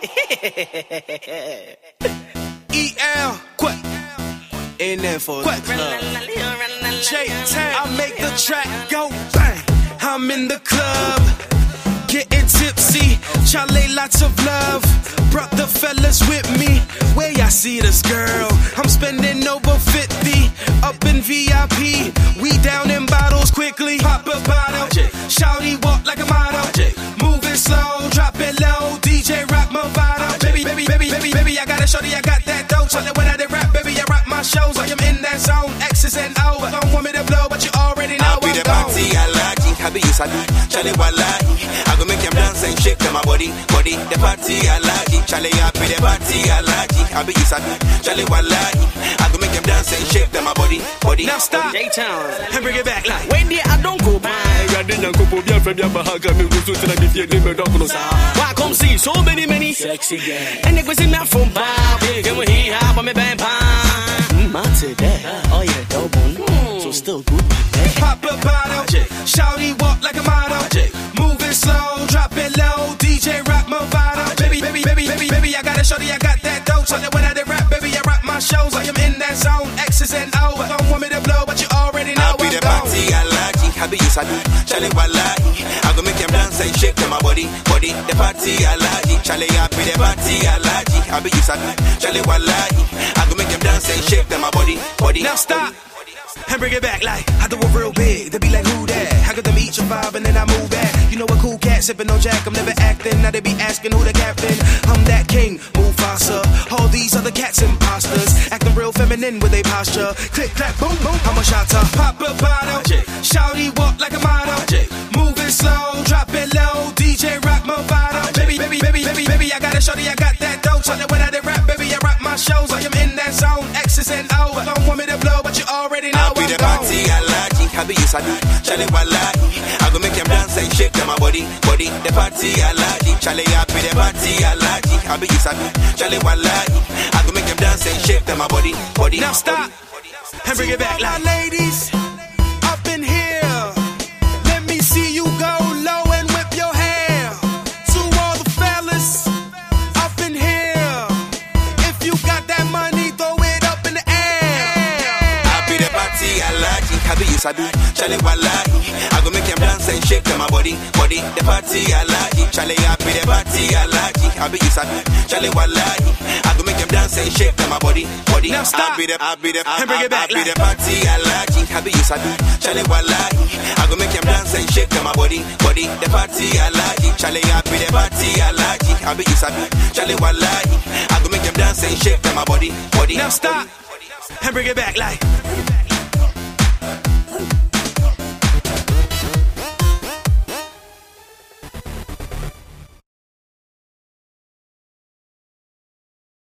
EL, quack. In there for quack. J-Town, I make the track go bang. I'm in the club, getting tipsy. Charlie, lots of love. Brought the fellas with me. Where y'all see this girl? I'm spending over 50 up in VIP. We down in bottles quickly. Pop a bottle. Shawty walk like a model. Moving slow, drop it low. DJ rock Movado. Baby, I got a shorty, I got that dope. So that when I did rap, baby, I rock my shows. I am in that zone, X's and O. Don't want me to blow, but you already know I'm gone. I be you sabi, Charlie wallahi. I go make them dance and shake to my body. The party I like it, Charlie happy. The party I like it. I be you sabi, Charlie wallahi. I go make them dance and shake to my body. Now stop, J-Town, and bring it back like. When I don't go by, I didn't go for your friend, your bahaga, me go to the media, never don't know. Why come see so many sexy girls? And they go see me from bar, big and we here, but me bang bang. Matter that, oh yeah, double, so still good. Pop a bottle, shawty walk like a model. Moving slow, drop it low. DJ rock Movado. Baby, I got a shorty, I got that dope. So that when I did rap, baby, I rock my shows. I am in that zone, X's and O. Don't want me to blow, but you already know I'm gone. I be the party I like it, I be you sabi, Charlie wallahi. I go make them dance and shake to my body. The party I like it, Charlie happy. The party I like it, I be you sabi, Charlie wallahi. I go make them dance and shake to my body. Now stop. And bring it back like I do it real big. They be like, who that? I got them each a vibe and then I move back. You know a cool cat sipping on Jack. I'm never acting. Now they be asking who the captain. I'm that king, Mufasa. All these other cats imposters acting real feminine with their posture. Click clap boom boom. I'm a shotter. Pop a bottle. Shawty walk like a model. Moving slow, drop it low. DJ rock Movado. Baby, I got a shorty, I got that dope. So that when I did rap, baby, I rock my shows. I am in that zone, X's and O. Don't want me to blow, but you already know. I be the party I like it, I be you sabi, Charlie wallahi. I go make them dance and shake to my body. The party I like it, Charlie happy. The party I like it, I be you sabi, Charlie wallahi. I go make them dance and shake to my body. Now stop and bring it back like ladies up in here. Let me see you go low and whip your hair. To all the fellas up in here, if you got that money, throw it up in the air. I be the party I like it, I be you sabi, Charlie wallahi. I go make them dance and shake to my body. The party I like it, Charlie happy. The party I like it, I be you sabi, Charlie wallahi. I go make them dance and shake to my body. Now stop I be the and bring it back like. The party I like it, I be you sabi, Charlie wallahi. I go make them dance and shake to my body. The party I like it, Charlie happy. The party I like it, I be you sabi, Charlie wallahi. I go make them dance and shake to my body. Now stop and bring it back like.